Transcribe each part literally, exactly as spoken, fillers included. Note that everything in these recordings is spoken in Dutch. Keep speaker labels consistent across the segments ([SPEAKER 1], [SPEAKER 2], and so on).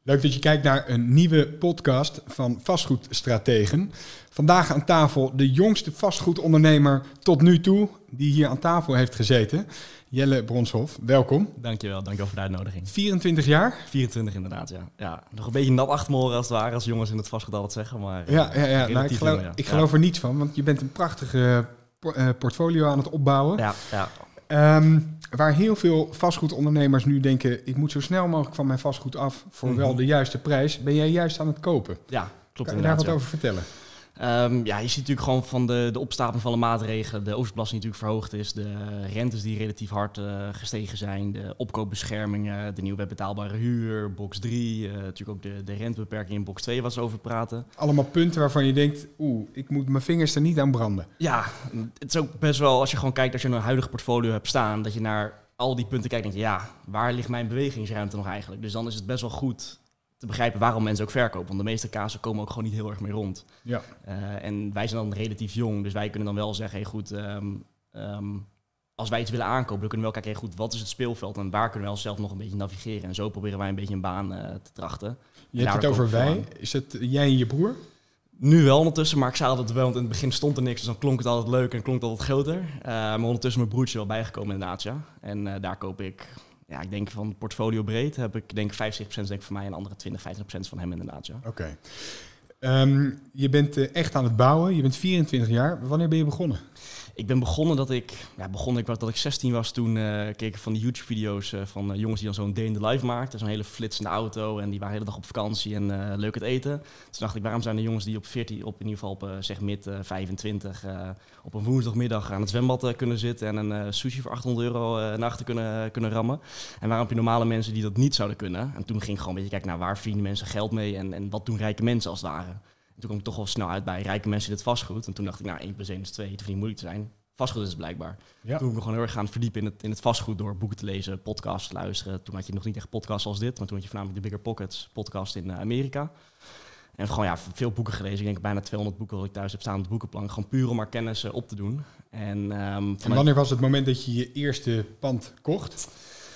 [SPEAKER 1] Leuk dat je kijkt naar een nieuwe podcast van Vastgoedstrategen. Vandaag aan tafel de jongste vastgoedondernemer tot nu toe die hier aan tafel heeft gezeten. Jelle Bronshoff, welkom.
[SPEAKER 2] Dankjewel, dankjewel voor de uitnodiging.
[SPEAKER 1] vierentwintig jaar?
[SPEAKER 2] vierentwintig inderdaad, ja. ja. Nog een beetje nat achter me horen als het ware, als jongens in het vastgoed altijd zeggen. Maar,
[SPEAKER 1] ja, ja, ja. Nou, ik geloof,
[SPEAKER 2] jong, ja.
[SPEAKER 1] ik geloof
[SPEAKER 2] ja.
[SPEAKER 1] er niets van, want je bent een prachtige uh, portfolio aan het opbouwen.
[SPEAKER 2] Ja, ja.
[SPEAKER 1] Um, waar heel veel vastgoedondernemers nu denken, ik moet zo snel mogelijk van mijn vastgoed af voor mm-hmm. wel de juiste prijs. Ben jij juist aan het kopen?
[SPEAKER 2] Ja, klopt.
[SPEAKER 1] Kan je daar wat
[SPEAKER 2] ja.
[SPEAKER 1] over vertellen?
[SPEAKER 2] Um, ja, je ziet natuurlijk gewoon van de, de opstapeling van de maatregelen, de overbelasting die natuurlijk verhoogd is, de rentes die relatief hard uh, gestegen zijn, de opkoopbeschermingen, de nieuwe betaalbare huur, box drie, uh, natuurlijk ook de, de rentebeperking in box twee waar ze over praten.
[SPEAKER 1] Allemaal punten waarvan je denkt, oeh, ik moet mijn vingers er niet aan branden.
[SPEAKER 2] Ja, het is ook best wel, als je gewoon kijkt, als je een huidige portfolio hebt staan, dat je naar al die punten kijkt en denk je, ja, waar ligt mijn bewegingsruimte nog eigenlijk? Dus dan is het best wel goed te begrijpen waarom mensen ook verkopen. Want de meeste casen komen ook gewoon niet heel erg mee rond.
[SPEAKER 1] Ja.
[SPEAKER 2] Uh, en wij zijn dan relatief jong, dus wij kunnen dan wel zeggen, hey, goed, um, um, als wij iets willen aankopen, dan kunnen we wel kijken, hey, goed, wat is het speelveld en waar kunnen we zelf nog een beetje navigeren? En zo proberen wij een beetje een baan uh, te trachten.
[SPEAKER 1] Je hebt het over wij. Is het jij en je broer?
[SPEAKER 2] Nu wel ondertussen, maar ik zei altijd wel, want in het begin stond er niks, dus dan klonk het altijd leuk en klonk het altijd groter. Uh, maar ondertussen mijn broertje wel bijgekomen inderdaad, ja. En uh, daar koop ik, ja, ik denk van het portfolio breed heb ik denk vijfenzestig procent denk ik van mij en andere twintig, vijfentwintig procent van hem inderdaad, ja.
[SPEAKER 1] Oké. Okay. Um, je bent uh, echt aan het bouwen, je bent vierentwintig jaar. Wanneer ben je begonnen?
[SPEAKER 2] Ik ben begonnen dat ik, ja, begon ik dat ik zestien was. Toen uh, keek ik van die YouTube-video's uh, van uh, jongens die dan zo'n day in the life maakten. Zo'n hele flitsende auto en die waren de hele dag op vakantie en uh, leuk het eten. Toen dacht ik, waarom zijn er jongens die op veertien, op in ieder geval op uh, zeg mid uh, vijfentwintig, uh, op een woensdagmiddag aan het zwembad uh, kunnen zitten en een uh, sushi voor achthonderd euro uh, nachten kunnen, uh, kunnen rammen. En waarom heb je normale mensen die dat niet zouden kunnen? En toen ging ik gewoon een beetje kijken naar waar verdienen mensen geld mee en, en wat doen rijke mensen als het ware. En toen kwam ik toch wel snel uit bij rijke mensen in het vastgoed. En toen dacht ik, nou, één plus één is twee, het hoeft niet moeilijk te zijn. Vastgoed is het blijkbaar. Ja. Toen ben ik gewoon heel erg gaan verdiepen in het, in het vastgoed door boeken te lezen, podcasts te luisteren. Toen had je nog niet echt podcasts als dit, maar toen had je voornamelijk de Bigger Pockets podcast in uh, Amerika. En gewoon ja, veel boeken gelezen. Ik denk bijna tweehonderd boeken wat ik thuis heb staan op de boekenplank. Gewoon puur om maar kennis uh, op te doen. En, um,
[SPEAKER 1] en wanneer was het moment dat je je eerste pand kocht?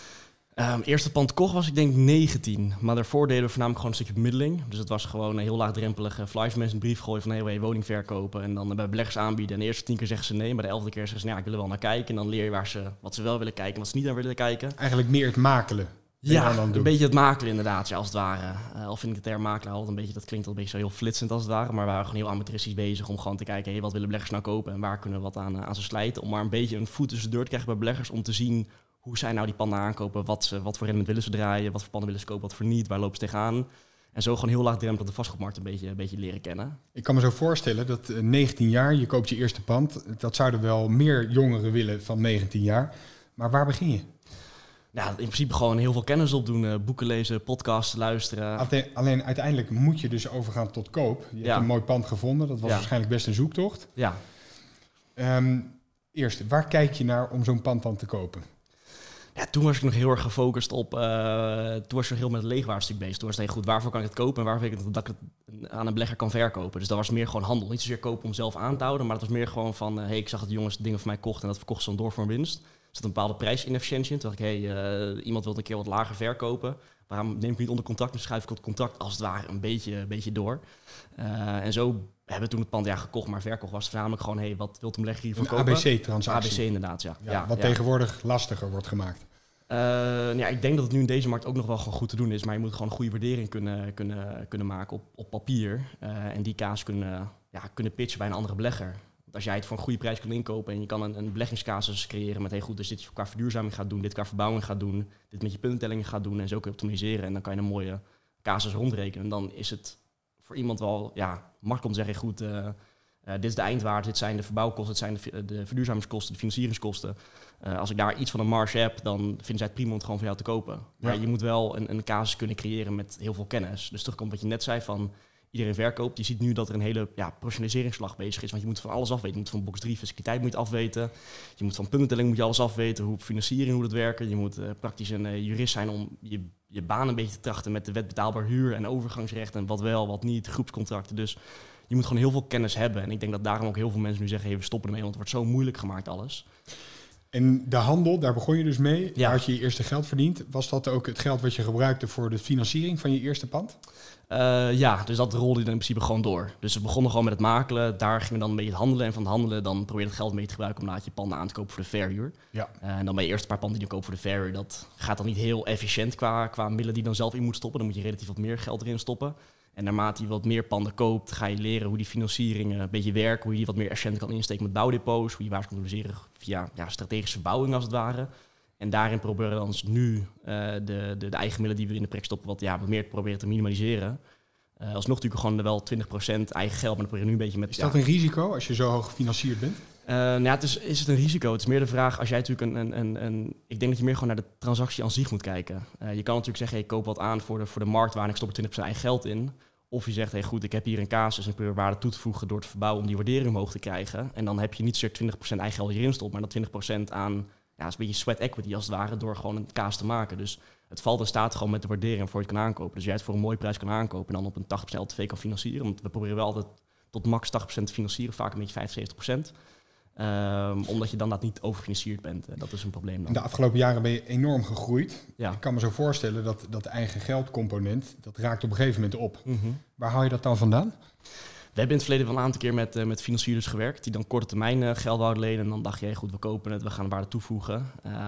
[SPEAKER 2] Um, eerste pand kocht was ik denk negentien, maar daarvoor deden we voornamelijk gewoon een stukje bemiddeling. Dus het was gewoon een heel laagdrempelige flyers mensen een brief gooien van hey, wil je woning verkopen en dan bij beleggers aanbieden. En de eerste tien keer zeggen ze nee, maar de elfde keer zeggen ze ja, ik wil er wel naar kijken. En dan leer je waar ze, wat ze wel willen kijken en wat ze niet naar willen kijken.
[SPEAKER 1] Eigenlijk meer het makelen.
[SPEAKER 2] Ja, dan een beetje het makelen inderdaad, ja, als het ware. Uh, al vind ik de term makelaar altijd een beetje, dat klinkt al een beetje zo heel flitsend als het ware, maar we waren gewoon heel amateuristisch bezig om gewoon te kijken, hey, wat willen beleggers nou kopen en waar kunnen we wat aan, uh, aan ze slijten. Om maar een beetje een voet tussen de deur te krijgen bij beleggers om te zien hoe zij nou die panden aankopen, wat, ze, wat voor rendement willen ze draaien, wat voor panden willen ze kopen, wat voor niet, waar lopen ze tegenaan. En zo gewoon heel laagdrempelig de vastgoedmarkt een beetje, een beetje leren kennen.
[SPEAKER 1] Ik kan me zo voorstellen dat uh, negentien jaar, je koopt je eerste pand. Dat zouden wel meer jongeren willen van negentien jaar. Maar waar begin je?
[SPEAKER 2] Ja, in principe gewoon heel veel kennis opdoen, uh, boeken lezen, podcasts luisteren.
[SPEAKER 1] Alleen, alleen uiteindelijk moet je dus overgaan tot koop. Je ja. hebt een mooi pand gevonden, dat was ja. waarschijnlijk best een zoektocht.
[SPEAKER 2] Ja.
[SPEAKER 1] Um, eerst, waar kijk je naar om zo'n pand dan te kopen?
[SPEAKER 2] Ja, toen was ik nog heel erg gefocust op, uh, toen was ik nog heel met het leegwaardstuk bezig. Toen was het heel goed, waarvoor kan ik het kopen en waarvoor weet ik dat ik het aan een belegger kan verkopen. Dus dat was meer gewoon handel. Niet zozeer kopen om zelf aan te houden, maar het was meer gewoon van, uh, hey, ik zag dat de jongens dingen van mij kochten en dat verkochten ze dan door voor een winst. Er zat een bepaalde prijsinefficiëntie in. Toen dacht ik, hey, uh, iemand wil een keer wat lager verkopen. Waarom neem ik niet onder contract, dan schuif ik het contract als het ware een beetje, een beetje door. Uh, en zo hebben we toen het pand ja, gekocht, maar verkocht was het voornamelijk gewoon, hey, wat wilt een belegger hiervoor kopen?
[SPEAKER 1] A B C-transactie.
[SPEAKER 2] A B C inderdaad, ja.
[SPEAKER 1] ja,
[SPEAKER 2] ja
[SPEAKER 1] wat
[SPEAKER 2] ja.
[SPEAKER 1] tegenwoordig lastiger wordt gemaakt.
[SPEAKER 2] Uh, ja, ik denk dat het nu in deze markt ook nog wel gewoon goed te doen is, maar je moet gewoon een goede waardering kunnen, kunnen, kunnen maken op, op papier. Uh, en die kaas kunnen, ja, kunnen pitchen bij een andere belegger. Want als jij het voor een goede prijs kunt inkopen en je kan een, een beleggingscasus creëren met hey, goed, dus dit qua verduurzaming gaat doen, dit qua verbouwing gaat doen, dit met je puntentellingen gaat doen en zo kun je optimiseren en dan kan je een mooie casus rondrekenen. En dan is het voor iemand wel ja, makkelijk om te zeggen, goed, uh, Uh, dit is de eindwaarde, dit zijn de verbouwkosten, dit zijn de, de verduurzamingskosten, de financieringskosten. Uh, als ik daar iets van een marge heb, dan vinden zij het prima om het gewoon van jou te kopen. Maar ja. je moet wel een, een casus kunnen creëren met heel veel kennis. Dus terugkomt wat je net zei van iedereen verkoopt. Je ziet nu dat er een hele ja, professionaliseringsslag bezig is. Want je moet van alles afweten. Je moet van box drie fiscaliteit moet je afweten. Je moet van puntentelling moet je alles afweten. Hoe financiering, hoe dat werkt. Je moet uh, praktisch een uh, jurist zijn om je, je baan een beetje te trachten met de wet betaalbaar huur en overgangsrecht en wat wel, wat niet, groepscontracten. Dus je moet gewoon heel veel kennis hebben. En ik denk dat daarom ook heel veel mensen nu zeggen, hey, we stoppen ermee, want het wordt zo moeilijk gemaakt alles.
[SPEAKER 1] En de handel, daar begon je dus mee.
[SPEAKER 2] Ja.
[SPEAKER 1] Daar had je je eerste geld verdiend. Was dat ook het geld wat je gebruikte voor de financiering van je eerste pand?
[SPEAKER 2] Uh, ja, dus dat rolde in principe gewoon door. Dus we begonnen gewoon met het makelen. Daar gingen we dan een beetje het handelen. En van het handelen dan probeer je het geld mee te gebruiken om laat je panden aan te kopen voor de verhuur. Ja. Uh, en dan bij je eerste paar panden die je koopt voor de verhuur. Dat gaat dan niet heel efficiënt qua, qua middelen die je dan zelf in moet stoppen. Dan moet je relatief wat meer geld erin stoppen. En naarmate je wat meer panden koopt, ga je leren hoe die financiering een beetje werkt. Hoe je die wat meer efficiënt kan insteken met bouwdepots. Hoe je waar kan analyseren via ja, strategische verbouwing als het ware. En daarin proberen we dan nu uh, de, de, de eigen middelen die we in de project stoppen wat, ja, wat meer te proberen te minimaliseren. Uh, alsnog natuurlijk gewoon wel twintig procent eigen geld, maar dan probeer je nu een beetje met...
[SPEAKER 1] Is dat ja, een risico als je zo hoog gefinancierd bent?
[SPEAKER 2] Uh, nou ja, het is, is het een risico? Het is meer de vraag, als jij natuurlijk een, een, een, een... Ik denk dat je meer gewoon naar de transactie aan zich moet kijken. Uh, je kan natuurlijk zeggen, hey, ik koop wat aan voor de, voor de marktwaarde en ik stop er twintig procent eigen geld in. Of je zegt, hey, goed, ik heb hier een casus en ik probeer waarde toe te voegen door te verbouwen om die waardering omhoog te krijgen. En dan heb je niet zozeer twintig procent eigen geld hierin stopt, maar dan twintig procent aan... Ja, het is een beetje sweat equity als het ware, door gewoon een kaas te maken. Dus het valt en staat gewoon met de waardering voor je het kan aankopen. Dus jij het voor een mooie prijs kan aankopen en dan op een tachtig procent L T V kan financieren. Want we proberen wel altijd tot max tachtig procent te financieren, vaak een beetje vijfenzeventig procent. Um, omdat je dan dat niet overfinancierd bent. Dat is een probleem dan.
[SPEAKER 1] De afgelopen jaren ben je enorm gegroeid.
[SPEAKER 2] Ja.
[SPEAKER 1] Ik kan me zo voorstellen dat dat eigen geldcomponent, dat raakt op een gegeven moment op.
[SPEAKER 2] Mm-hmm.
[SPEAKER 1] Waar haal je dat dan vandaan?
[SPEAKER 2] We hebben in het verleden wel een aantal keer met, uh, met financierders gewerkt die dan korte termijn uh, geld wouden lenen. En dan dacht je, hey, goed, we kopen het, we gaan waarde toevoegen.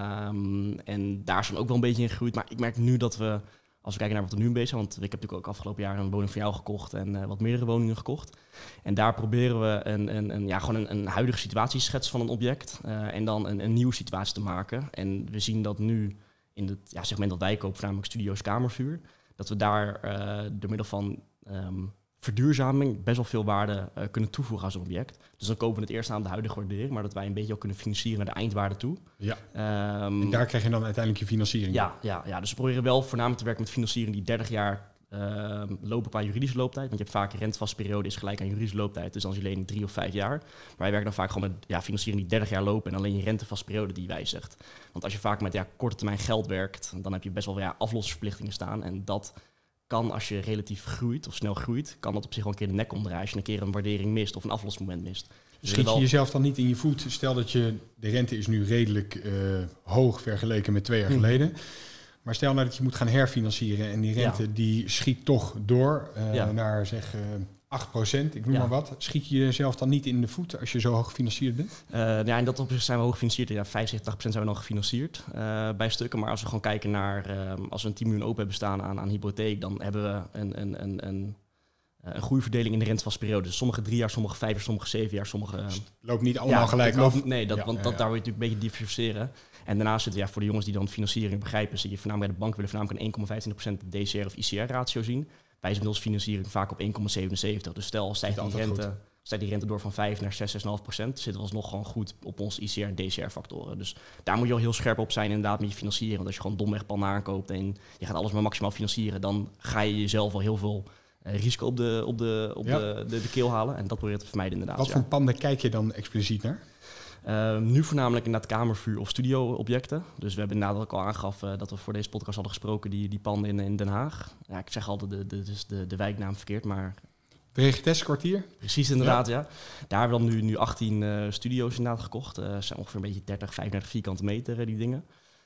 [SPEAKER 2] Um, en daar is dan ook wel een beetje in gegroeid. Maar ik merk nu dat we, als we kijken naar wat we nu bezig zijn, want ik heb natuurlijk ook afgelopen jaar een woning van jou gekocht en uh, wat meerdere woningen gekocht. En daar proberen we een, een, een, ja, gewoon een, een huidige situatieschets van een object uh, en dan een, een nieuwe situatie te maken. En we zien dat nu in het ja, segment dat wij kopen, namelijk studio's kamervuur, dat we daar uh, door middel van... Um, verduurzaming best wel veel waarde uh, kunnen toevoegen als een object. Dus dan kopen we het eerst aan de huidige waardering, maar dat wij een beetje ook kunnen financieren naar de eindwaarde toe.
[SPEAKER 1] Ja.
[SPEAKER 2] Um,
[SPEAKER 1] en daar krijg je dan uiteindelijk je financiering.
[SPEAKER 2] Ja, ja, ja, dus we proberen wel voornamelijk te werken met financiering die dertig jaar uh, lopen qua juridische looptijd. Want je hebt vaak een rentevastperiode is gelijk aan juridische looptijd, dus dan is je lening drie of vijf jaar. Maar wij werken dan vaak gewoon met ja, financiering die dertig jaar lopen en alleen je rentevastperiode die wijzigt. Want als je vaak met ja, korte termijn geld werkt, dan heb je best wel ja, aflossingsverplichtingen staan en dat... kan als je relatief groeit of snel groeit, kan dat op zich wel een keer de nek omdraaien als je een keer een waardering mist of een aflossingsmoment mist. Dus
[SPEAKER 1] schiet je
[SPEAKER 2] wel...
[SPEAKER 1] jezelf dan niet in je voet? Stel dat je, de rente is nu redelijk uh, hoog vergeleken met twee jaar hmm. geleden. Maar stel nou dat je moet gaan herfinancieren en die rente ja. die schiet toch door uh, ja. naar zeg uh, acht procent, ik noem ja. maar wat. Schiet je jezelf dan niet in de voet als je zo hoog gefinancierd bent?
[SPEAKER 2] Uh, ja, en dat op zich zijn we hoog gefinancierd. Ja, vijfenzeventig procent zijn we dan gefinancierd uh, bij stukken. Maar als we gewoon kijken naar, uh, als we een tien miljoen open hebben staan aan, aan hypotheek, dan hebben we een, een, een, een, een goede verdeling in de rentevastperiode. Dus sommige drie jaar, sommige vijf jaar, sommige zeven jaar, sommige... Uh,
[SPEAKER 1] loopt niet allemaal
[SPEAKER 2] ja,
[SPEAKER 1] gelijk
[SPEAKER 2] loopt,
[SPEAKER 1] af?
[SPEAKER 2] Nee, dat,
[SPEAKER 1] ja,
[SPEAKER 2] want
[SPEAKER 1] ja,
[SPEAKER 2] dat,
[SPEAKER 1] ja.
[SPEAKER 2] daar wil je natuurlijk een beetje diversificeren. En daarnaast zitten ja, voor de jongens die dan financiering begrijpen, zit je voornamelijk bij de bank willen voornamelijk een één komma vijfentwintig procent D C R of I C R ratio zien. Wij zijn met onze financiering vaak op één komma zevenenzeventig. Dus stel, stijgt die, rente, stijgt die rente door van vijf naar zes, zes komma vijf procent, zitten we alsnog gewoon goed op onze I C R en D C R factoren. Dus daar moet je al heel scherp op zijn inderdaad met je financieren. Want als je gewoon domweg panden aankoopt en je gaat alles maar maximaal financieren, dan ga je jezelf al heel veel uh, risico op, de, op, de, op ja. de, de, de keel halen. En dat probeer je te vermijden inderdaad.
[SPEAKER 1] Wat
[SPEAKER 2] ja.
[SPEAKER 1] voor panden kijk je dan expliciet naar?
[SPEAKER 2] Uh, nu voornamelijk inderdaad kamervuur of studio-objecten. Dus we hebben inderdaad ook al aangaf uh, dat we voor deze podcast hadden gesproken, die, die panden in, in Den Haag. Ja, ik zeg altijd de, de, de, de wijknaam verkeerd, maar...
[SPEAKER 1] Regenteskwartier?
[SPEAKER 2] Precies, inderdaad, ja. ja. Daar hebben we dan nu, nu achttien uh, studio's inderdaad gekocht. Uh, zijn ongeveer een beetje dertig, vijfendertig vierkante meter, uh, die dingen.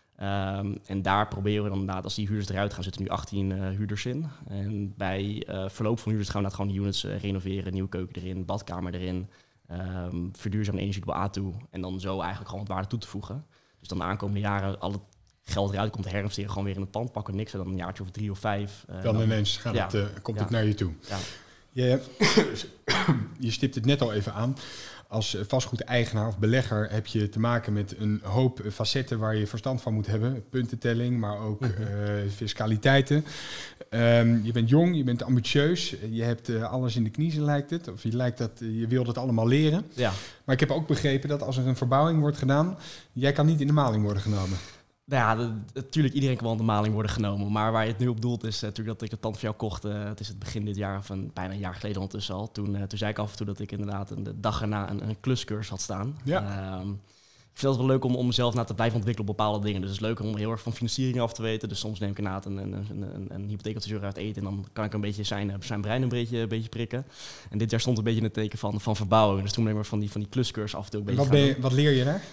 [SPEAKER 2] Um, en daar proberen we dan inderdaad, als die huurders eruit gaan, zitten nu achttien uh, huurders in. En bij uh, verloop van huurders gaan we inderdaad gewoon de units uh, renoveren, nieuwe keuken erin, badkamer erin. Um, verduurzaam energie door A toe en dan zo eigenlijk gewoon wat waarde toe te voegen. Dus dan de aankomende jaren al het geld eruit komt te herinvesteren, gewoon weer in het pand pakken, niks. En dan een jaartje of drie of vijf. Uh,
[SPEAKER 1] dan, dan ineens gaat
[SPEAKER 2] ja,
[SPEAKER 1] het, uh, komt
[SPEAKER 2] ja,
[SPEAKER 1] het naar je toe.
[SPEAKER 2] Ja.
[SPEAKER 1] Je, je stipt het net al even aan. Als vastgoedeigenaar of belegger heb je te maken met een hoop facetten waar je verstand van moet hebben. Puntentelling, maar ook uh, fiscaliteiten. Um, je bent jong, je bent ambitieus. Je hebt uh, alles in de kniezen, lijkt het. Of je, lijkt dat, uh, je wil dat allemaal leren.
[SPEAKER 2] Ja.
[SPEAKER 1] Maar ik heb ook begrepen dat als er een verbouwing wordt gedaan, jij kan niet in de maling worden genomen.
[SPEAKER 2] Nou ja, natuurlijk iedereen kan wel in de maling worden genomen. Maar waar je het nu op doelt is uh, natuurlijk dat ik het pand van jou kocht. Uh, het is het begin dit jaar, of een, bijna een jaar geleden ondertussen al. Toen, uh, toen zei ik af en toe dat ik inderdaad een, de dag erna een, een kluscursus had staan.
[SPEAKER 1] Ja.
[SPEAKER 2] Um, ik vind het wel leuk om, om mezelf na te blijven ontwikkelen op bepaalde dingen. Dus het is leuk om heel erg van financiering af te weten. Dus soms neem ik inderdaad een, een, een, een, een hypotheekadviseur uit eten. En dan kan ik een beetje zijn, zijn brein een beetje, een beetje prikken. En dit jaar stond een beetje in het teken van, van verbouwing. Dus toen ben ik maar van die, van die kluscursus af en toe een beetje
[SPEAKER 1] wat, ben je, wat leer je daar?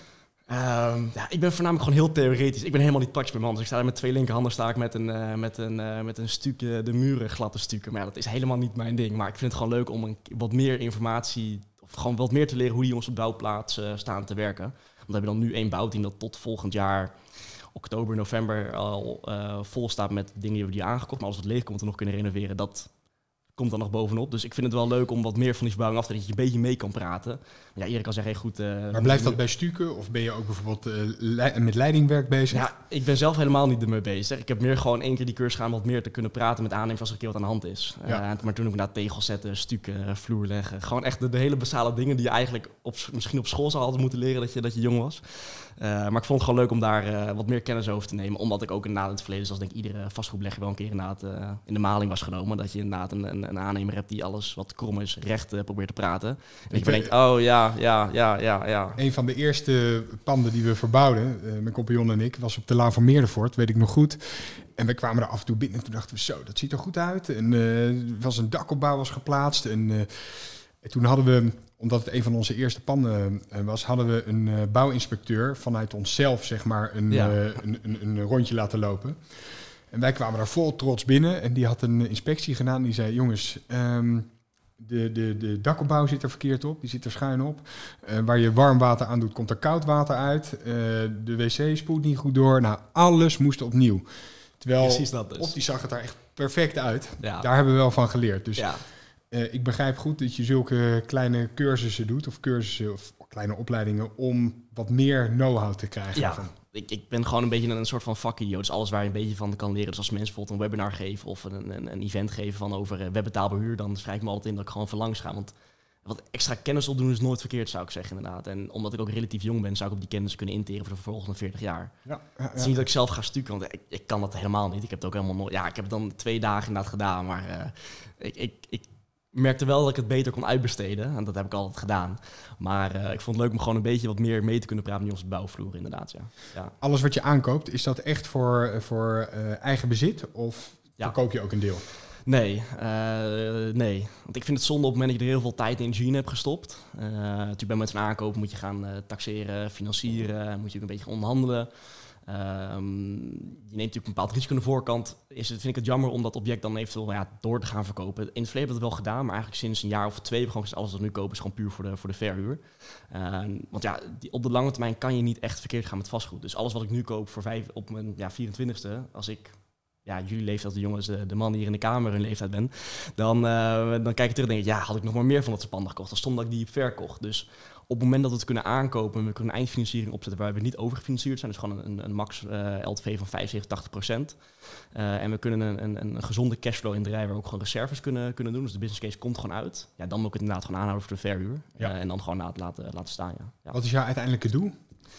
[SPEAKER 2] Um, ja, ik ben voornamelijk gewoon heel theoretisch. Ik ben helemaal niet touch met man. Dus ik sta daar met twee linkerhanden sta ik met een, uh, met een, uh, met een stukje de muren glad te stukken. Maar ja, dat is helemaal niet mijn ding. Maar ik vind het gewoon leuk om een, wat meer informatie, of gewoon wat meer te leren hoe die jongens op bouwplaats uh, staan te werken. Want we hebben dan nu één bouwteam dat tot volgend jaar oktober, november al uh, vol staat met dingen die we die aangekocht. Maar als het leeg komt en nog kunnen renoveren, dat komt dan nog bovenop. Dus ik vind het wel leuk om wat meer van die verbouwing af te doen, dat je een beetje mee kan praten. Ja, Erik kan zeggen, hey, goed... Uh,
[SPEAKER 1] maar blijft dat bij stukken? Of ben je ook bijvoorbeeld uh, le- met leidingwerk bezig?
[SPEAKER 2] Ja, ik ben zelf helemaal niet ermee bezig. Ik heb meer gewoon één keer die cursus gaan om wat meer te kunnen praten met aannemers als er een keer wat aan de hand is. Ja. Uh, maar toen ook inderdaad tegels zetten, stukken, vloer leggen. Gewoon echt de, de hele basale dingen die je eigenlijk op, misschien op school zou hadden moeten leren dat je, dat je jong was. Uh, maar ik vond het gewoon leuk om daar uh, wat meer kennis over te nemen. Omdat ik ook inderdaad in het verleden, zoals denk ik iedere vastgoedbelegger wel een keer inderdaad uh, in de maling was genomen. Dat je inderdaad een, een, een aannemer hebt die alles wat krom is, recht uh, probeert te praten. En ik, ik denk, oh ja, ja, ja, ja, ja.
[SPEAKER 1] Een van de eerste panden die we verbouwden, uh, mijn compagnon en ik, was op de Laan van Meerdervoort, weet ik nog goed. En we kwamen er af en toe binnen en toen dachten we, zo, dat ziet er goed uit. En uh, er was een dakopbouw was geplaatst. En, uh, en toen hadden we, omdat het een van onze eerste panden uh, was, hadden we een uh, bouwinspecteur vanuit onszelf, zeg maar, een, ja. uh, een, een, een rondje laten lopen. En wij kwamen daar vol trots binnen en die had een inspectie gedaan. Die zei, jongens, um, de, de, de dakopbouw zit er verkeerd op, die zit er schuin op. Uh, waar je warm water aan doet, komt er koud water uit. Uh, de wc spoelt niet goed door. Nou, alles moest opnieuw. Terwijl,
[SPEAKER 2] precies dat dus.
[SPEAKER 1] optisch zag het er echt perfect uit.
[SPEAKER 2] Ja.
[SPEAKER 1] Daar hebben we wel van geleerd. Dus
[SPEAKER 2] ja.
[SPEAKER 1] uh, ik begrijp goed dat je zulke kleine cursussen doet, of cursussen of kleine opleidingen, om wat meer know-how te krijgen.
[SPEAKER 2] Ja.
[SPEAKER 1] Van.
[SPEAKER 2] Ik, ik ben gewoon een beetje een soort van vakidioot. Dus alles waar je een beetje van kan leren. Dus als mensen bijvoorbeeld een webinar geven of een, een, een event geven van over uh, webbetaalbaar huur, dan schrijf ik me altijd in dat ik gewoon verlangs ga. Want wat extra kennis opdoen is nooit verkeerd, zou ik zeggen inderdaad. En omdat ik ook relatief jong ben, zou ik op die kennis kunnen interen voor de volgende veertig jaar. Ja, ja, ja. Het is niet dat ik zelf ga stukken, want ik, ik kan dat helemaal niet. Ik heb het ook helemaal nooit. Ja, ik heb het dan twee dagen inderdaad gedaan, maar uh, ik, ik, ik merkte wel dat ik het beter kon uitbesteden. En dat heb ik altijd gedaan. Maar uh, ik vond het leuk om gewoon een beetje wat meer mee te kunnen praten met ons bouwvloer, inderdaad. Ja. Ja.
[SPEAKER 1] Alles wat je aankoopt, is dat echt voor, voor uh, eigen bezit of ja. verkoop je ook een deel?
[SPEAKER 2] Nee, uh, nee. Want ik vind het zonde op het moment dat je er heel veel tijd en energie in hebt gestopt. Uh, natuurlijk bij met zo'n aankoop moet je gaan uh, taxeren, financieren, moet je ook een beetje onderhandelen. Uh, je neemt natuurlijk een bepaald risico aan de voorkant. Is het, vind ik het jammer om dat object dan eventueel ja, door te gaan verkopen. In het verleden hebben we dat wel gedaan, maar eigenlijk sinds een jaar of twee hebben we gewoon alles wat we nu kopen is gewoon puur voor de, voor de verhuur. Uh, want ja, die, op de lange termijn kan je niet echt verkeerd gaan met vastgoed. Dus alles wat ik nu koop voor vijf, op mijn ja, vierentwintigste, als ik ja, jullie leeftijd, de jongens, de, de man die hier in de kamer hun leeftijd ben, dan, uh, dan kijk ik terug en denk ik, ja, had ik nog maar meer van dat soort panden gekocht. Dan stond dat ik die verkocht. Dus op het moment dat we het kunnen aankopen en we kunnen een eindfinanciering opzetten waar we niet overgefinancierd zijn, dus gewoon een, een max uh, L T V van vijfenzeventig, tachtig procent. Uh, en we kunnen een, een, een gezonde cashflow in draaien waar we ook gewoon reserves kunnen, kunnen doen. Dus de business case komt gewoon uit. Ja, dan moet ik het inderdaad gewoon aanhouden voor de verhuur. Ja. Uh, en dan gewoon laten, laten, laten staan, ja. Ja.
[SPEAKER 1] Wat is jouw uiteindelijke doel?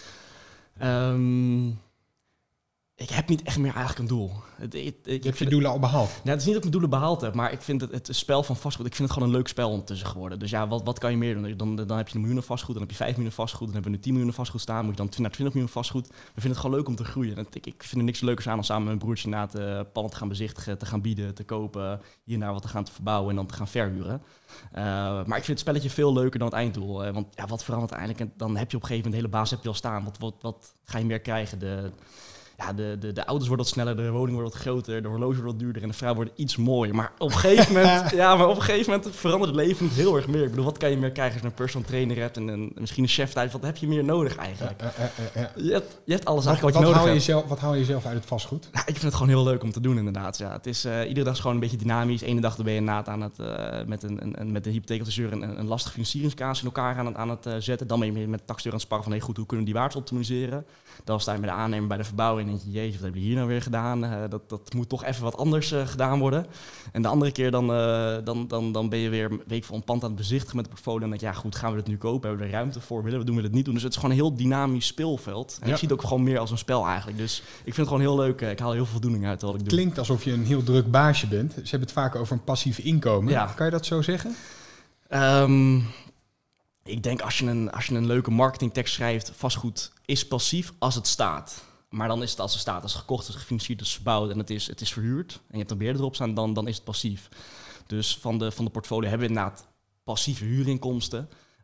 [SPEAKER 2] Um, Ik heb niet echt meer eigenlijk een doel. Het, het, het,
[SPEAKER 1] je hebt je doelen al behaald?
[SPEAKER 2] Nou, het is niet dat ik mijn doelen behaald heb, maar ik vind het, het spel van vastgoed, ik vind het gewoon een leuk spel ondertussen geworden. Dus ja, wat, wat kan je meer doen? Dan, dan heb je een miljoen vastgoed, dan heb je vijf miljoen vastgoed, dan hebben we nu tien miljoen vastgoed staan, moet je dan naar twintig miljoen vastgoed. We vinden het gewoon leuk om te groeien. En ik, ik vind er niks leukers aan dan samen met mijn broertje na te panden te gaan bezichtigen, te gaan bieden, te kopen, hier en daar wat te gaan te verbouwen en dan te gaan verhuren. Uh, maar ik vind het spelletje veel leuker dan het einddoel. Uh, want ja, wat verandert eigenlijk? En dan heb je op een gegeven moment de hele basis heb je al staan. Wat, wat, wat ga je meer krijgen? De... Ja, de, de, de auto's worden wat sneller, de woning wordt wat groter, de horloge wordt wat duurder en de vrouw wordt iets mooier. Maar op een gegeven moment, ja, maar op een gegeven moment verandert het leven niet heel erg meer. Ik bedoel, wat kan je meer krijgen als je een personal trainer hebt en een, misschien een chef thuis? Wat heb je meer nodig eigenlijk? Ja, ja, ja, ja. Je, hebt, je hebt alles
[SPEAKER 1] wat,
[SPEAKER 2] eigenlijk wat,
[SPEAKER 1] wat
[SPEAKER 2] je nodig
[SPEAKER 1] haal je
[SPEAKER 2] hebt.
[SPEAKER 1] zelf, wat haal je zelf uit het vastgoed?
[SPEAKER 2] Ja, ik vind het gewoon heel leuk om te doen inderdaad. Ja. Het is, uh, iedere dag is gewoon een beetje dynamisch. Ene dag dan ben je inderdaad aan het, uh, met een, een, een, met een hypotheekadviseur een, een lastige financieringskaas in elkaar aan het, aan het uh, zetten. Dan ben je met de taxateur aan het sparren van, hey, goed, hoe kunnen we die waarde optimaliseren? Dan sta je met de aannemer bij de verbouwing en denk je, jezus, wat hebben we hier nou weer gedaan? Uh, dat, dat moet toch even wat anders uh, gedaan worden. En de andere keer dan, uh, dan, dan, dan ben je weer een week voor een pand aan het bezichtigen met het portfolio. En dan denk je, ja goed, gaan we dit nu kopen? Hebben we er ruimte voor? Willen we doen, willen we het niet doen? Dus het is gewoon een heel dynamisch speelveld. En ja. Ik zie het ook gewoon meer als een spel eigenlijk. Dus ik vind het gewoon heel leuk. Ik haal heel veel voldoening uit wat ik doe.
[SPEAKER 1] Klinkt alsof je een heel druk baasje bent. Ze hebben het vaak over een passief inkomen. Ja. Kan je dat zo zeggen?
[SPEAKER 2] Um, ik denk als je, een, als je een leuke marketingtekst schrijft, vastgoed is passief als het staat. Maar dan is het als het staat, als het gekocht is, gefinancierd is, verbouwd en het is, het is verhuurd en je hebt een beheerder erop staan, dan, dan is het passief. Dus van de, van de portfolio hebben we inderdaad passieve huurinkomsten.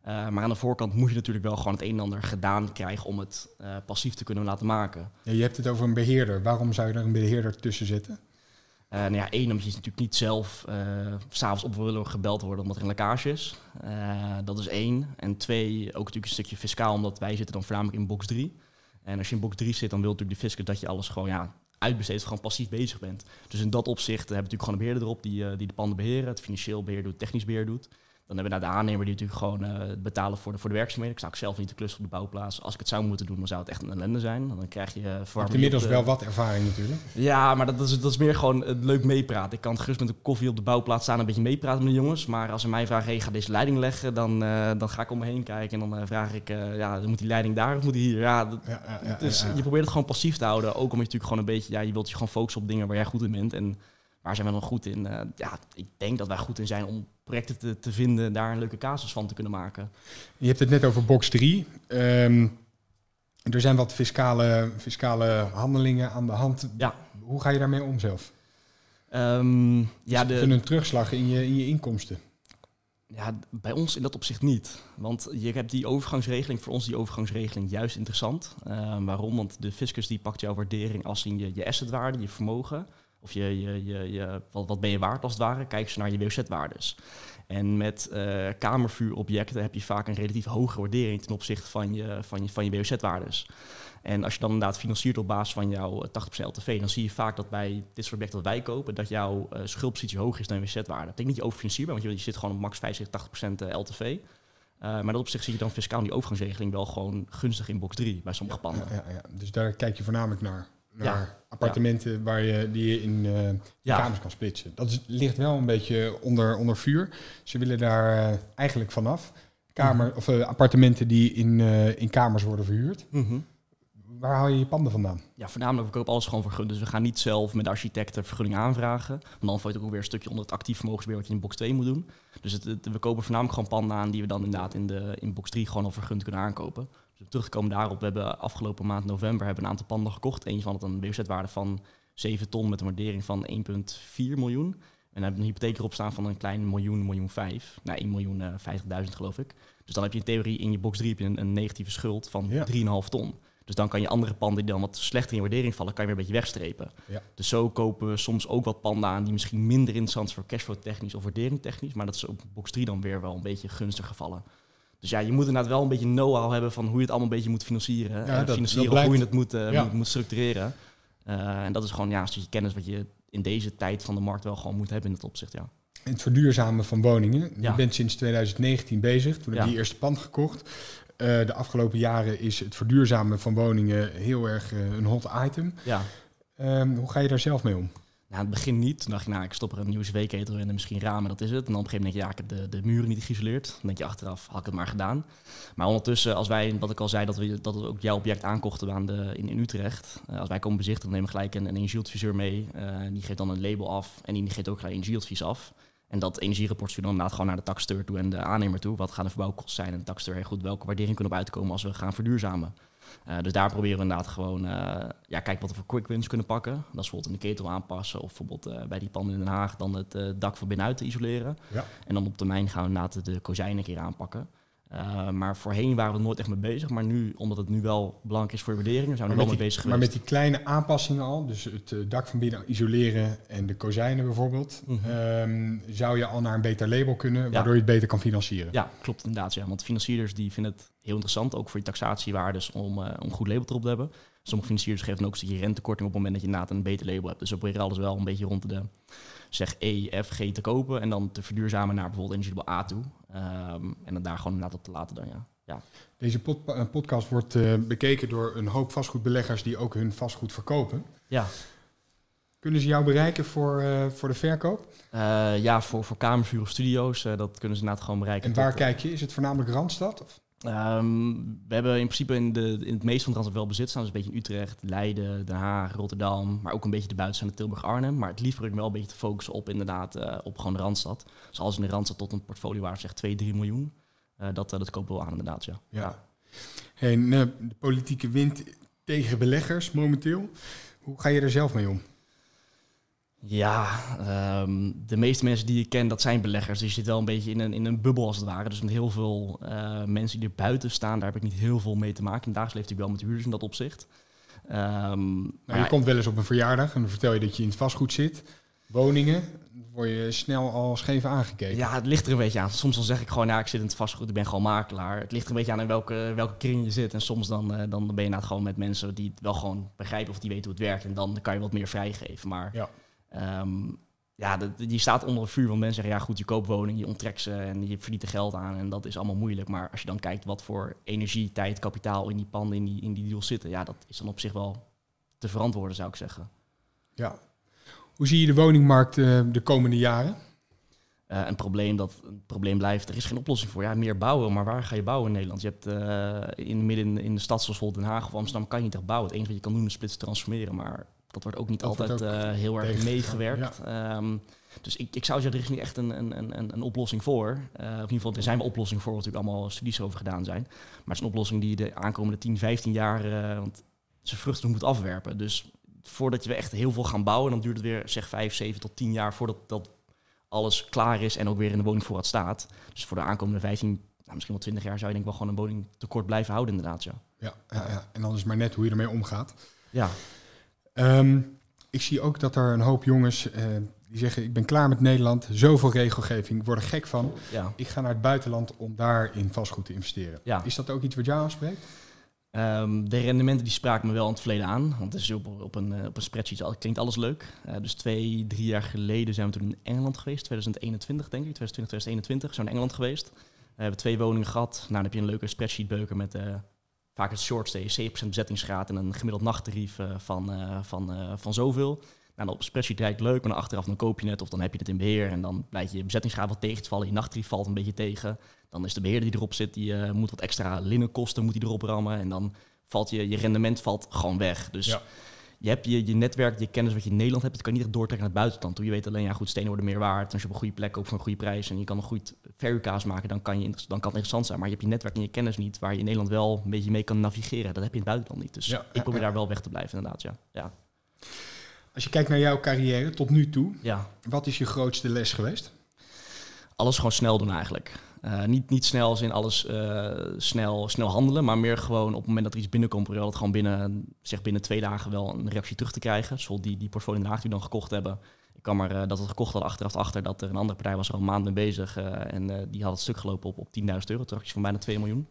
[SPEAKER 2] Uh, maar aan de voorkant moet je natuurlijk wel gewoon het een en ander gedaan krijgen om het uh, passief te kunnen laten maken.
[SPEAKER 1] Ja, je hebt het over een beheerder. Waarom zou je er een beheerder tussen zetten?
[SPEAKER 2] Uh, nou ja, één, omdat je natuurlijk niet zelf uh, 's avonds op willen gebeld worden omdat er een lekkage is. Uh, dat is één. En twee, ook natuurlijk een stukje fiscaal, omdat wij zitten dan voornamelijk in box drie. En als je in box drie zit, dan wil natuurlijk de fiscus dat je alles gewoon ja, uitbesteedt, gewoon passief bezig bent. Dus in dat opzicht hebben we natuurlijk gewoon een beheerder erop die, uh, die de panden beheren, het financieel beheer doet, technisch beheer doet. Dan hebben we naar de aannemer die natuurlijk gewoon uh, betalen voor de, voor de werkzaamheden. Ik zou ook zelf niet de klus op de bouwplaats. Als ik het zou moeten doen, dan zou het echt een ellende zijn. Dan krijg je uh,
[SPEAKER 1] Je hebt inmiddels wel wat ervaring natuurlijk.
[SPEAKER 2] Ja, maar dat, dat, is, dat is meer gewoon uh, leuk meepraten. Ik kan gerust met een koffie op de bouwplaats staan en een beetje meepraten met de jongens. Maar als ze mij vragen, hey, ga deze leiding leggen, dan, uh, dan ga ik om me heen kijken. En dan uh, vraag ik, uh, ja, moet die leiding daar of moet die hier? Ja, dat, ja, ja, ja, dus ja, ja. Je probeert het gewoon passief te houden. Ook omdat je natuurlijk gewoon een beetje, ja, je wilt je gewoon focussen op dingen waar jij goed in bent. En waar zijn we dan goed in? Uh, ja, ik denk dat wij goed in zijn om projecten te, te vinden, daar een leuke casus van te kunnen maken.
[SPEAKER 1] Je hebt het net over box drie. Um, er zijn wat fiscale, fiscale handelingen aan de hand.
[SPEAKER 2] Ja.
[SPEAKER 1] Hoe ga je daarmee om zelf?
[SPEAKER 2] Um, ja,
[SPEAKER 1] de, een terugslag in je, in je inkomsten?
[SPEAKER 2] Ja, bij ons in dat opzicht niet. Want je hebt die overgangsregeling, voor ons die overgangsregeling juist interessant. Uh, waarom? Want de fiscus die pakt jouw waardering als in je, je assetwaarde, je vermogen. Of je, je, je, je, wat, wat ben je waard als het ware? Kijk ze naar je W O Z-waardes. En met uh, kamervuurobjecten heb je vaak een relatief hoge waardering ten opzichte van je, van je, van je W O Z-waardes. En als je dan inderdaad financiert op basis van jouw tachtig procent L T V, dan zie je vaak dat bij dit soort objecten dat wij kopen, dat jouw uh, schuldpositie hoger is dan je W O Z-waarde. Dat betekent niet je overfinancierbaar, want je, je zit gewoon op max vijfenzestig, tachtig procent L T V. Uh, maar dat op zich zie je dan fiscaal die overgangsregeling wel gewoon gunstig in box drie bij sommige panden.
[SPEAKER 1] Ja, ja, ja. Dus daar kijk je voornamelijk naar. Naar ja. appartementen ja. waar je, die je in uh, ja. kamers kan splitsen. Dat is, ligt wel een beetje onder, onder vuur. Ze willen daar uh, eigenlijk vanaf. Kamer, mm-hmm. of, uh, appartementen die in, uh, in kamers worden verhuurd.
[SPEAKER 2] Mm-hmm.
[SPEAKER 1] Waar haal je je panden vandaan?
[SPEAKER 2] Ja, voornamelijk, we kopen alles gewoon vergunning. Dus we gaan niet zelf met de architecten vergunning aanvragen. Want dan valt het ook weer een stukje onder het actief vermogensbeheer wat je in box twee moet doen. Dus het, het, we kopen voornamelijk gewoon panden aan die we dan inderdaad in, de, in box drie gewoon al vergund kunnen aankopen. Dus terug te komen daarop, we hebben afgelopen maand november hebben een aantal panden gekocht. Eentje van het een W O Z-waarde van zeven ton met een waardering van één komma vier miljoen. En dan hebben we een hypotheek erop staan van een klein miljoen, miljoen vijf. Nou, één miljoen uh, vijftigduizend geloof ik. Dus dan heb je in theorie in je box drie heb je een, een negatieve schuld van ja. drie komma vijf ton. Dus dan kan je andere panden die dan wat slechter in waardering vallen, kan je weer een beetje wegstrepen. Ja. Dus zo kopen we soms ook wat panden aan die misschien minder interessant zijn voor cashflow technisch of waardering technisch. Maar dat is op box drie dan weer wel een beetje gunstig gevallen. Dus ja, je moet inderdaad wel een beetje know-how hebben van hoe je het allemaal een beetje moet financieren. Ja, en dat, financieren dat of hoe je het moet, uh, ja. moet, moet structureren. Uh, en dat is gewoon ja, een stukje kennis wat je in deze tijd van de markt wel gewoon moet hebben in dat opzicht, ja.
[SPEAKER 1] Het verduurzamen van woningen.
[SPEAKER 2] Ja.
[SPEAKER 1] Je bent sinds twintig negentien bezig. Toen heb je ja. die eerste pand gekocht. Uh, de afgelopen jaren is het verduurzamen van woningen heel erg uh, een hot item.
[SPEAKER 2] Ja.
[SPEAKER 1] Um, hoe ga je daar zelf mee om?
[SPEAKER 2] Nou, aan het begin niet. Toen dacht je, nou, ik stop er een nieuwe C W-ketel in en misschien ramen, dat is het. En dan op een gegeven moment denk je, ja, ik heb de, de muren niet geïsoleerd. Dan denk je achteraf, had ik het maar gedaan. Maar ondertussen, als wij, wat ik al zei, dat we dat we ook jouw object aankochten aan de, in, in Utrecht. Uh, als wij komen bezichtigen, dan nemen we gelijk een, een energieadviseur mee. Uh, die geeft dan een label af en die geeft ook gelijk energieadvies af. En dat energierapport stuurt dan inderdaad gewoon naar de taxateur toe en de aannemer toe. Wat gaan de verbouwkosten zijn? En de taxateur, heel goed, welke waardering kunnen we uitkomen als we gaan verduurzamen? Uh, dus daar proberen we inderdaad gewoon, uh, ja, kijk wat we voor quick wins kunnen pakken. Dat is bijvoorbeeld in de ketel aanpassen of bijvoorbeeld uh, bij die panden in Den Haag dan het uh, dak van binnenuit te isoleren. Ja. En dan op termijn gaan we inderdaad de kozijnen een keer aanpakken. Uh, maar voorheen waren we er nooit echt mee bezig. Maar nu, omdat het nu wel belangrijk is voor je waarderingen, zijn we er wel mee bezig geweest.
[SPEAKER 1] Maar met die kleine aanpassingen al, dus het uh, dak van binnen isoleren en de kozijnen bijvoorbeeld, mm-hmm. um, zou je al naar een beter label kunnen, waardoor ja. je het beter kan financieren?
[SPEAKER 2] Ja, klopt inderdaad. Ja. Want financierders die vinden het heel interessant, ook voor je taxatiewaardes, om, uh, om een goed label erop te hebben. Sommige financierders geven dan ook een stukje rentekorting op het moment dat je inderdaad een beter label hebt. Dus we proberen alles wel een beetje rond de zeg E, F, G te kopen en dan te verduurzamen naar bijvoorbeeld energielabel A toe. Um, en dan daar gewoon inderdaad op te laten dan, ja. ja.
[SPEAKER 1] Deze pod- podcast wordt uh, bekeken door een hoop vastgoedbeleggers die ook hun vastgoed verkopen.
[SPEAKER 2] Ja.
[SPEAKER 1] Kunnen ze jou bereiken voor, uh, voor de verkoop?
[SPEAKER 2] Uh, ja, voor, voor kamervuur of studio's, uh, dat kunnen ze inderdaad gewoon bereiken.
[SPEAKER 1] En waar
[SPEAKER 2] tot,
[SPEAKER 1] kijk je? Is het voornamelijk Randstad? Of?
[SPEAKER 2] Um, we hebben in principe in, de, in het meeste van Randstad wel bezit staan. Dus een beetje in Utrecht, Leiden, Den Haag, Rotterdam. Maar ook een beetje de buitenstaande Tilburg, Arnhem. Maar het liefst probeer ik wel een beetje te focussen op inderdaad uh, op gewoon de Randstad. Dus alles in de Randstad tot een portfolio waar zegt twee, drie miljoen. Uh, dat, uh, dat kopen we wel aan inderdaad, ja.
[SPEAKER 1] ja. ja. Hey, en, uh, de politieke wind tegen beleggers momenteel. Hoe ga je er zelf mee om?
[SPEAKER 2] Ja, um, de meeste mensen die ik ken, dat zijn beleggers. Dus je zit wel een beetje in een, in een bubbel als het ware. Dus met heel veel uh, mensen die er buiten staan, daar heb ik niet heel veel mee te maken. In het dagelijks leeft natuurlijk wel met huurders in dat opzicht. Um,
[SPEAKER 1] nou,
[SPEAKER 2] maar
[SPEAKER 1] je
[SPEAKER 2] ja,
[SPEAKER 1] komt wel eens op een verjaardag en dan vertel je dat je in het vastgoed zit. Woningen, dan word je snel al scheef aangekeken.
[SPEAKER 2] Ja, het ligt er een beetje aan. Soms dan zeg ik gewoon, ja, ik zit in het vastgoed, ik ben gewoon makelaar. Het ligt er een beetje aan in welke, welke kring je zit. En soms dan, uh, dan ben je inderdaad gewoon met mensen die het wel gewoon begrijpen of die weten hoe het werkt. En dan kan je wat meer vrijgeven. Maar
[SPEAKER 1] ja,
[SPEAKER 2] um, ja de, de, die staat onder vuur, want mensen zeggen, ja goed, je koopt woning, je onttrekt ze en je verdient er geld aan. En dat is allemaal moeilijk. Maar als je dan kijkt wat voor energie, tijd, kapitaal in die panden, in die, in die deals zitten, ja, dat is dan op zich wel te verantwoorden, zou ik zeggen.
[SPEAKER 1] Ja. Hoe zie je de woningmarkt uh, de komende jaren?
[SPEAKER 2] Uh, een probleem dat een probleem blijft. Er is geen oplossing voor. Ja, meer bouwen, maar waar ga je bouwen in Nederland? Je hebt uh, in midden in de stad zoals bijvoorbeeld Den Haag of Amsterdam kan je niet echt bouwen. Het enige wat je kan doen is splitsen transformeren, maar dat wordt ook niet dat altijd ook uh, heel erg meegewerkt. Ja. Um, dus ik, ik zou zeggen, er is niet echt een, een, een, een oplossing voor. Uh, of in ieder geval, er zijn wel oplossingen voor, wat natuurlijk allemaal studies over gedaan zijn. Maar het is een oplossing die de aankomende tien, vijftien jaar uh, want zijn vruchten moet afwerpen. Dus voordat we echt heel veel gaan bouwen, dan duurt het weer zeg vijf, zeven tot tien jaar voordat dat alles klaar is en ook weer in de woningvoorraad staat. Dus voor de aankomende vijftien, nou, misschien wel twintig jaar zou je denk ik wel gewoon een woningtekort blijven houden inderdaad. Ja, ja,
[SPEAKER 1] ja, ja. En dan is het maar net hoe je ermee omgaat.
[SPEAKER 2] Ja.
[SPEAKER 1] Um, ik zie ook dat er een hoop jongens uh, die zeggen, ik ben klaar met Nederland, zoveel regelgeving, ik word er gek van.
[SPEAKER 2] Ja.
[SPEAKER 1] Ik ga naar het buitenland om daar in vastgoed te investeren. Ja. Is dat ook iets wat jou aanspreekt?
[SPEAKER 2] Um, de rendementen die spraken me wel in het verleden aan. Want het is op, op, een, op een spreadsheet klinkt alles leuk. Uh, dus twee, drie jaar geleden zijn we toen in Engeland geweest. twintig eenentwintig denk ik. twintig twintig, twintig eenentwintig zijn we in Engeland geweest. Uh, we hebben twee woningen gehad. Nou, dan heb je een leuke spreadsheetbeuker met uh, vaak het short stay, zeven procent bezettingsgraad en een gemiddeld nachttarief uh, van, uh, van, uh, van zoveel. Nou, op een spreadsheet lijkt leuk, maar dan achteraf dan koop je het of dan heb je het in beheer. En dan blijkt je bezettingsgraad wat tegen te vallen. Je nachttarief valt een beetje tegen. Dan is de beheerder die erop zit, die uh, moet wat extra linnenkosten moet die erop rammen. En dan valt je, je rendement valt gewoon weg. Dus ja. je hebt je, je netwerk, je kennis wat je in Nederland hebt, dat kan je niet echt doortrekken naar het buitenland toe. Je weet alleen, ja goed, stenen worden meer waard. Als je op een goede plek koopt voor een goede prijs en je kan een goed verhuurkaas maken, dan kan, je, dan kan het interessant zijn. Maar je hebt je netwerk en je kennis niet, waar je in Nederland wel een beetje mee kan navigeren. Dat heb je in het buitenland niet. Dus ja, ik probeer ja, daar wel weg te blijven inderdaad, ja. ja.
[SPEAKER 1] Als je kijkt naar jouw carrière tot nu toe,
[SPEAKER 2] ja.
[SPEAKER 1] wat is je grootste les geweest?
[SPEAKER 2] Alles gewoon snel doen eigenlijk. Uh, niet, niet snel als in alles uh, snel, snel handelen, maar meer gewoon op het moment dat er iets binnenkomt, proberen dat gewoon binnen, zeg binnen twee dagen wel een reactie terug te krijgen. Zoals die, die portfolio in Den Haag die we dan gekocht hebben. Ik kwam er uh, dat we gekocht hadden achteraf achter dat er een andere partij was er al een maand mee bezig. Uh, en uh, die had het stuk gelopen op, op tienduizend euro, terugjes van bijna twee miljoen.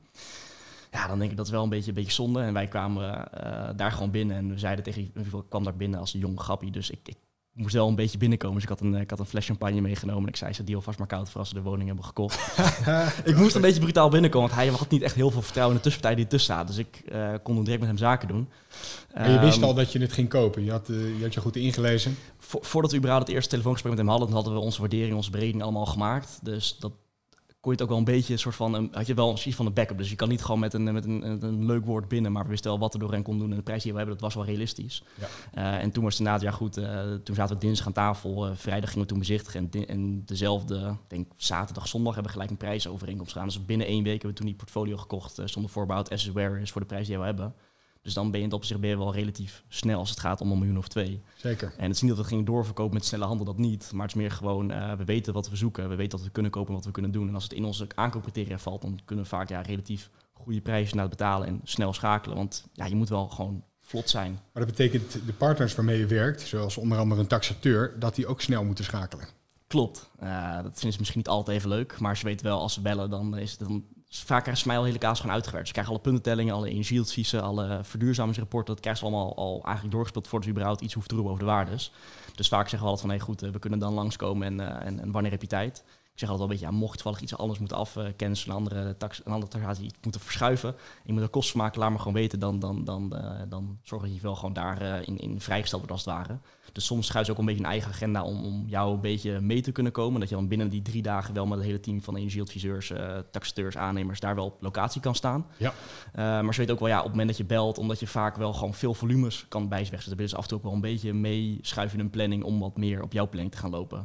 [SPEAKER 2] Ja, dan denk ik dat is wel een beetje, een beetje zonde. En wij kwamen uh, daar gewoon binnen en we zeiden tegen, ik kwam daar binnen als een jong grappie, dus ik, ik moest wel een beetje binnenkomen. Dus ik had een, ik had een fles champagne meegenomen. En ik zei, ze die alvast maar koud voor als ze de woning hebben gekocht. Ik moest een beetje brutaal binnenkomen. Want hij had niet echt heel veel vertrouwen in de tussenpartij die tussen staat. Dus ik uh, kon direct met hem zaken doen.
[SPEAKER 1] En je um, wist al dat je het ging kopen? Je had, uh, je had je goed ingelezen?
[SPEAKER 2] Vo- voordat we überhaupt het eerste telefoongesprek met hem hadden, hadden we onze waardering, onze berekening allemaal gemaakt. Dus dat kon je het ook wel een beetje een soort van, een, had je wel iets van een backup. Dus je kan niet gewoon met een, met een, een, een leuk woord binnen, maar we wisten wel wat er doorheen kon doen. En de prijs die we hebben, dat was wel realistisch. Ja. Uh, en toen was het inderdaad, ja goed, uh, toen zaten we dinsdag aan tafel. Uh, vrijdag gingen we toen bezichtigen. En, di- en dezelfde, ik denk zaterdag, zondag hebben we gelijk een prijsovereenkomst gedaan. Dus binnen één week hebben we toen die portfolio gekocht. Uh, zonder voorbehoud, as is where is voor de prijs die we hebben. Dus dan ben je in het opzicht ben je wel relatief snel als het gaat om een miljoen of twee.
[SPEAKER 1] Zeker.
[SPEAKER 2] En het is niet dat we gingen doorverkopen met snelle handel, dat niet. Maar het is meer gewoon, uh, we weten wat we zoeken. We weten wat we kunnen kopen en wat we kunnen doen. En als het in onze aankoopcriteria valt, dan kunnen we vaak ja, relatief goede prijzen naar het betalen en snel schakelen. Want ja, je moet wel gewoon vlot zijn.
[SPEAKER 1] Maar dat betekent de partners waarmee je werkt, zoals onder andere een taxateur, dat die ook snel moeten schakelen.
[SPEAKER 2] Klopt. Uh, dat vinden ze misschien niet altijd even leuk. Maar ze weten wel, als ze bellen, dan is het dan vaak krijgen ze mij al hele kaas gewoon uitgewerkt. Ze krijgen alle puntentellingen, alle energieadviezen, alle verduurzamingsrapporten. Dat krijgen ze allemaal al eigenlijk doorgespeeld voordat ze überhaupt iets hoeven te roepen over de waardes. Dus vaak zeggen we altijd van, hé hey, goed, we kunnen dan langskomen en, uh, en, en wanneer heb je tijd? Ik zeg altijd wel een beetje, ja, mocht toevallig iets anders moeten afcancelen, een andere tax, een andere taxatie iets moeten verschuiven, en je moet er kosten maken, laat maar gewoon weten, dan, dan, dan, uh, dan zorg dat je wel gewoon daar uh, in, in vrijgesteld wordt als het ware. Dus soms schuift ze ook een beetje een eigen agenda om, om jou een beetje mee te kunnen komen. Dat je dan binnen die drie dagen wel met het hele team van energieadviseurs, uh, taxateurs, aannemers daar wel op locatie kan staan. Ja. Uh, maar ze weten ook wel, ja, op het moment dat je belt, omdat je vaak wel gewoon veel volumes kan bijzweggen. Dus dan willen ze af en toe ook wel een beetje meeschuiven in een planning om wat meer op jouw planning te gaan lopen.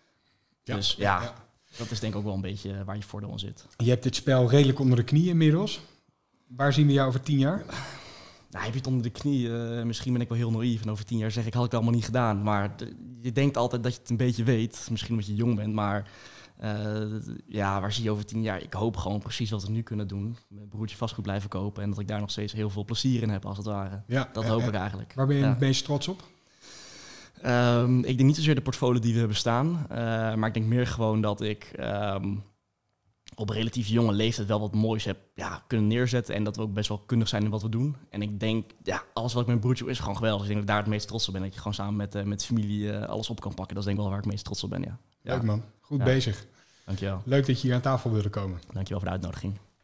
[SPEAKER 2] Ja. Dus ja, ja, dat is denk ik ook wel een beetje waar je voordeel in zit.
[SPEAKER 1] Je hebt dit spel redelijk onder de knie inmiddels. Waar zien we jou over tien jaar?
[SPEAKER 2] Nou, heb je het onder de knie? Uh, misschien ben ik wel heel naïef en over tien jaar zeg ik, had ik het allemaal niet gedaan. Maar de, je denkt altijd dat je het een beetje weet. Misschien omdat je jong bent, maar uh, ja, waar zie je over tien jaar? Ik hoop gewoon precies wat we nu kunnen doen. Mijn broertje vastgoed blijven kopen en dat ik daar nog steeds heel veel plezier in heb, als het ware. Ja, dat uh, hoop uh, ik eigenlijk.
[SPEAKER 1] Waar ben je
[SPEAKER 2] ja.
[SPEAKER 1] het meest trots op?
[SPEAKER 2] Um, ik denk niet zozeer de portfolio die we hebben staan, uh, maar ik denk meer gewoon dat ik um, op relatief jonge leeftijd wel wat moois heb ja, kunnen neerzetten en dat we ook best wel kundig zijn in wat we doen. En ik denk, ja, alles wat ik met mijn broertje doe is gewoon geweldig. Ik denk dat ik daar het meest trots op ben, dat je gewoon samen met, uh, met de familie uh, alles op kan pakken. Dat is denk ik wel waar ik het meest trots op ben, ja.
[SPEAKER 1] Leuk man, goed
[SPEAKER 2] ja.
[SPEAKER 1] bezig.
[SPEAKER 2] Dankjewel.
[SPEAKER 1] Leuk dat je hier aan tafel wilde komen.
[SPEAKER 2] Dankjewel voor de uitnodiging.